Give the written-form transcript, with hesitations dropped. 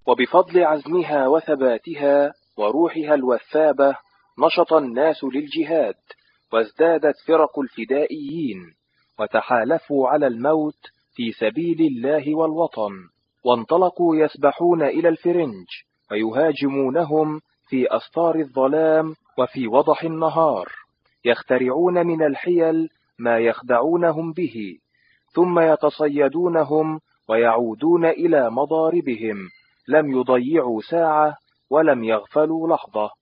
وبفضل عزمها وثباتها وروحها الوثابة نشط الناس للجهاد، وازدادت فرق الفدائيين، وتحالفوا على الموت في سبيل الله والوطن، وانطلقوا يسبحون إلى الفرنج ويهاجمونهم في أستار الظلام وفي وضح النهار، يخترعون من الحيل ما يخدعونهم به، ثم يتصيدونهم ويعودون إلى مضاربهم، لم يضيعوا ساعة ولم يغفلوا لحظة.